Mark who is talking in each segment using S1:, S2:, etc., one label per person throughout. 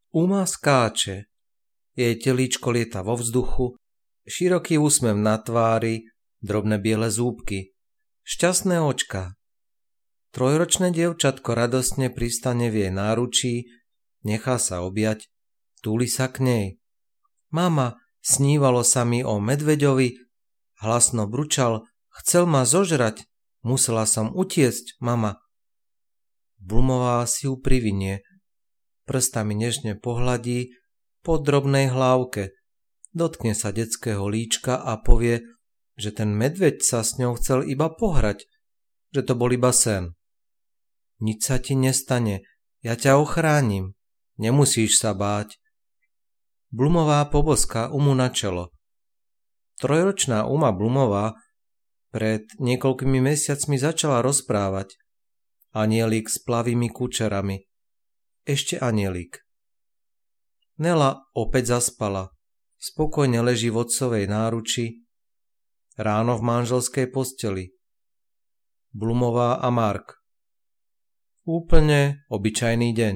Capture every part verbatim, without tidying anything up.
S1: Uma skáče. Jej telíčko lieta vo vzduchu, široký úsmev na tvári, drobné biele zúbky, šťastné očká. Trojročné dievčatko radostne pristane v jej náručí, nechá sa objať, túli sa k nej. Mama, snívalo sa mi o medveďovi, hlasno bručal, chcel ma zožrať, musela som utiecť, mama. Blumová si ju privinie, prstami nežne pohladí po drobnej hlávke, dotkne sa detského líčka a povie, že ten medveď sa s ňou chcel iba pohrať, že to bol iba sen. Nič sa ti nestane, ja ťa ochránim, nemusíš sa báť. Blumová poboská Umu na čelo. Trojročná Uma Blumová pred niekoľkými mesiacmi začala rozprávať. Anielik s plavými kučerami. Ešte anielik. Nela opäť zaspala. Spokojne leží v otcovej náruči. Ráno v manželskej posteli. Blumová a Mark. Úplne obyčajný deň.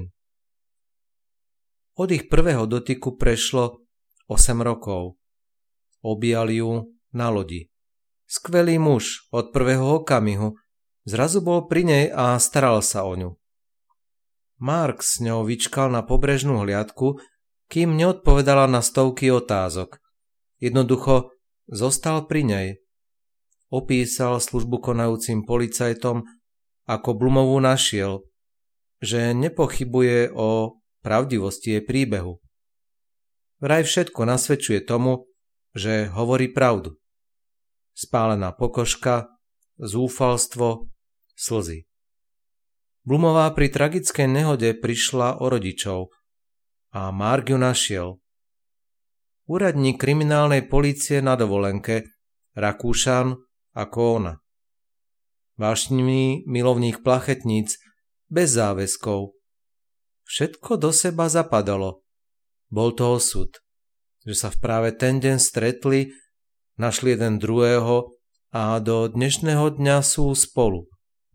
S1: Od ich prvého dotyku prešlo osem rokov. Objali ju na lodi. Skvelý muž od prvého okamihu. Zrazu bol pri nej a staral sa o ňu. Mark s ňou vyčkal na pobrežnú hliadku, kým neodpovedala na stovky otázok. Jednoducho zostal pri nej. Opísal službu konajúcim policajtom, ako Blumovú našiel, že nepochybuje o pravdivosti jej príbehu. Vraj všetko nasvedčuje tomu, že hovorí pravdu. Spálená pokožka, zúfalstvo, slzy. Blumová pri tragickej nehode prišla o rodičov a Mark ju našiel. Úradník kriminálnej polície na dovolenke, Rakúšan ako ona. Vášnivý milovník plachetníc, bez záväzkov. Všetko do seba zapadalo. Bol to osud, že sa v práve ten deň stretli, našli jeden druhého a do dnešného dňa sú spolu.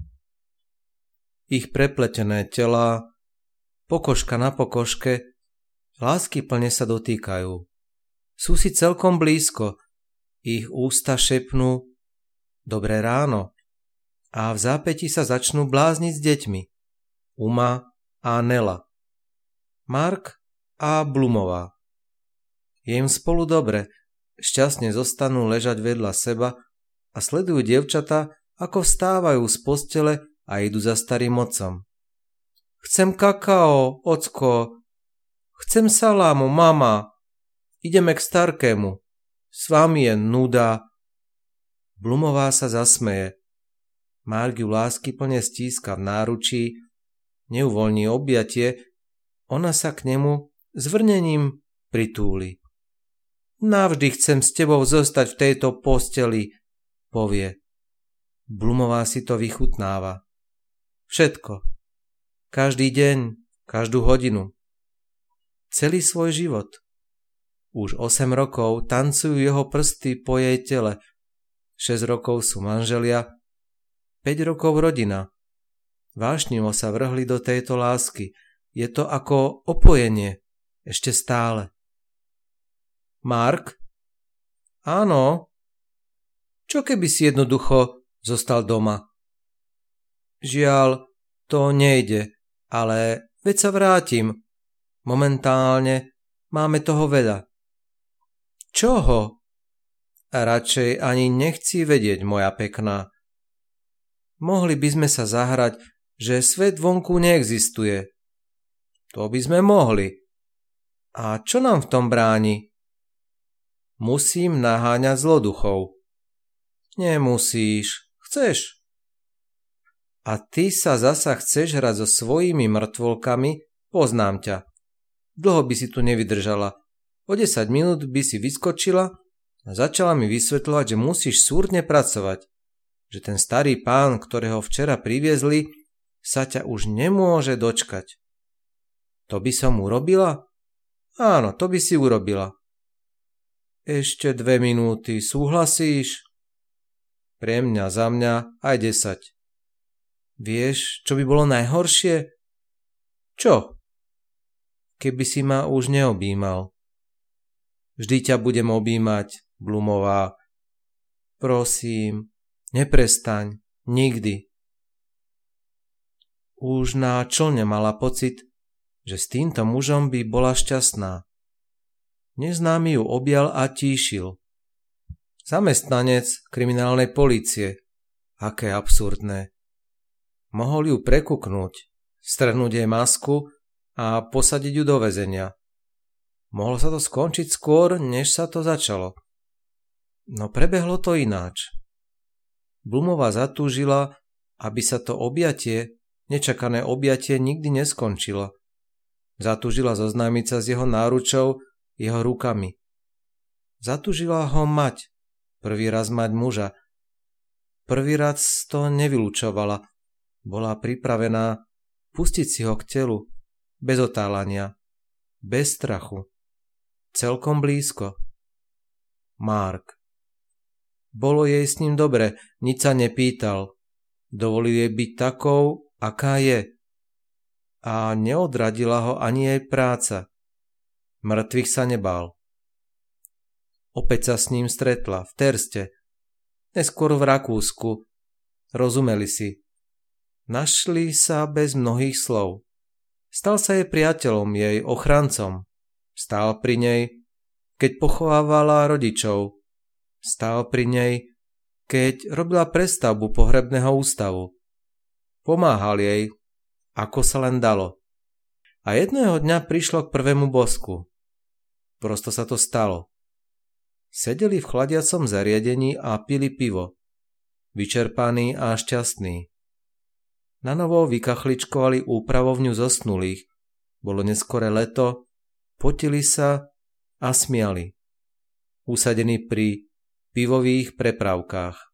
S1: Ich prepletené telá, pokožka na pokožke, láskyplne sa dotýkajú. Sú si celkom blízko, ich ústa šepnú dobré ráno a v zápäti sa začnú blázniť s deťmi. Uma a Nela. Mark a Blumová. Je im spolu dobre, šťastne zostanú ležať vedľa seba a sledujú dievčatá, ako vstávajú z postele a idú za starým otcom. Chcem kakao, ocko. Chcem salámu, mama. Ideme k starkému. S vami je nuda. Blumová sa zasmeje. Mark ju láskyplne stíska v náručí, neuvoľní objatie, ona sa k nemu zvrnením pritúli. Navždy chcem s tebou zostať v tejto posteli, povie. Blumová si to vychutnáva. Všetko. Každý deň, každú hodinu. Celý svoj život. Už osem rokov tancujú jeho prsty po jej tele. šesť rokov sú manželia, päť rokov rodina. Vášnivo sa vrhli do tejto lásky. Je to ako opojenie. Ešte stále. Mark? Áno. Čo keby si jednoducho zostal doma? Žiaľ, to nejde, ale veď sa vrátim. Momentálne máme toho veľa. Čoho? A radšej ani nechci vedieť, moja pekná. Mohli by sme sa zahrať, že svet vonku neexistuje. To by sme mohli. A čo nám v tom bráni? Musím naháňať zloduchov. Nemusíš. Chceš? A ty sa zasa chceš hrať so svojimi mŕtvolkami? Poznám ťa. Dlho by si tu nevydržala. O desať minút by si vyskočila a začala mi vysvetľovať, že musíš súrne pracovať. Že ten starý pán, ktorého včera priviezli, sa ťa už nemôže dočkať. To by som urobila? Áno, to by si urobila. Ešte dve minúty, súhlasíš? Pre mňa, za mňa aj desať. Vieš, čo by bolo najhoršie? Čo? keby si ma už neobjímal. Vždy ťa budem objímať, Blumová. Prosím, neprestaň, nikdy. Už na člne mala pocit, že s týmto mužom by bola šťastná. Neznámy ju objal a tíšil. Zamestnanec kriminálnej polície. Aké absurdné. Mohol ju prekuknúť, strhnúť jej masku a posadiť ju do väzenia. Mohlo sa to skončiť skôr, než sa to začalo. No prebehlo to ináč. Blumová zatúžila, aby sa to objatie, nečakané objatie nikdy neskončilo. Zatúžila zoznámiť sa s jeho náručou, jeho rukami. Zatúžila ho mať, prvý raz mať muža. Prvý raz to nevylučovala. Bola pripravená pustiť si ho k telu, bez otálania, bez strachu. Celkom blízko. Mark. Bolo jej s ním dobre, nič sa nepýtal. Dovolil jej byť takou, aká je. A neodradila ho ani jej práca. Mŕtvych sa nebál. Opäť sa s ním stretla v Terste, neskôr v Rakúsku. Rozumeli si. Našli sa bez mnohých slov. Stal sa jej priateľom, jej ochrancom. Stál pri nej, keď pochovávala rodičov. Stál pri nej, keď robila prestavbu pohrebného ústavu. Pomáhal jej, ako sa len dalo. A jedného dňa prišlo k prvému bosku. Prosto sa to stalo. Sedeli v chladiacom zariadení a pili pivo. Vyčerpaní a šťastní. Nanovo vykachličkovali úpravovňu zosnulých. Bolo neskoré leto, potili sa a smiali. Usadení pri pivových prepravkách.